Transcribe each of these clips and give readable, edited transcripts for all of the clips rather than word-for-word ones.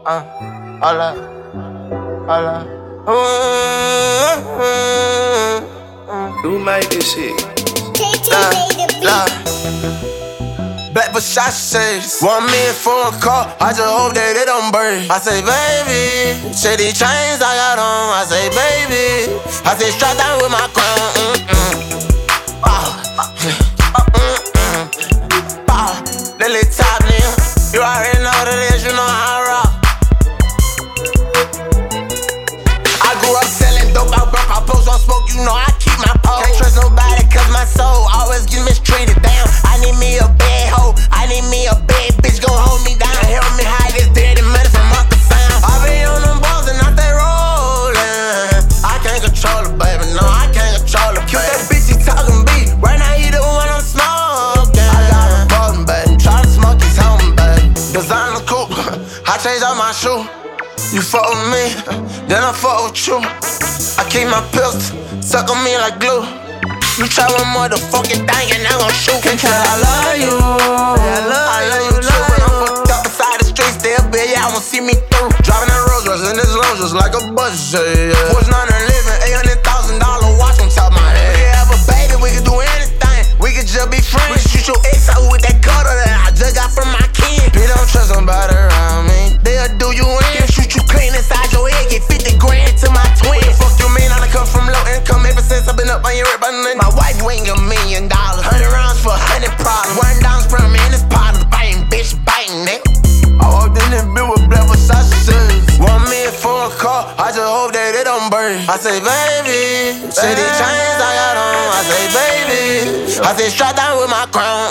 Hola, hola. Who made this shit? Black Versace, 1 million for a car. I just hope that it don't break. I say, baby, say these chains I got on. I say, baby, I say, strap down with my crown. Lily top nigga, you already know what it is. You know how I rock. I grew up selling dope, I broke, I post on smoke. You know I keep my pole. Can't trust nobody 'cause my soul always get mistreated. Damn, I need me a bad hoe. I need me a bad bitch gon' hold me down. Help me hide this dirty money from Uncle Sam. I be on them balls and I stay rollin'. I can't control it, baby. No, I can't control it. Cute that bitch, he talking beat. Right now he the one I'm smoking. I got a button, baby. Try to smoke his home, baby. Designer coupe, I changed out my shoe. You fuck with me, then I fuck with you. I keep my pills stuck on me like glue. You try one motherfucking thing and I'm gon' shoot. Can't tell I love you. I love you too. When I'm fucked up beside the streets, they'll be y'all won't see me through. Driving that Rolls Royce in this lounge just like a bus, yeah. Porsche 911, $800,000 watch on top of my head. We could have a baby, we could do anything. We could just be friends. We could shoot your ex out with that cutter that I just got from my kid. Please don't trust somebody around me. They'll do you in. Shoot you clean inside your head, get 50 grand to my twin. What the fuck you mean? I done come from low income ever since I've been up on your rip. My wife wing $1 million, 100 rounds for 100 problems. $1 per man is part of the biting, bitch, biting it. I walked in this bitch with Black Versace. 1 million for a car, I just hope that it don't break. I say, baby, say these chains I got on. I say, baby, I say, strap down with my crown.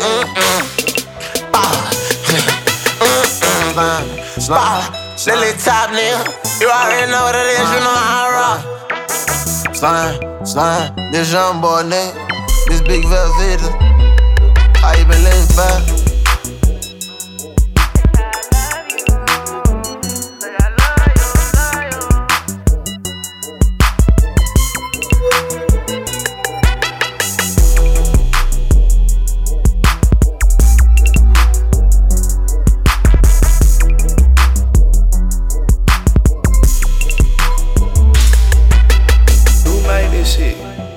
Lily top nigga, you already know what it is. You know how I rock. Slime, this young boy nigga, this big Velveeta. How you been living, fam? Who made this shit?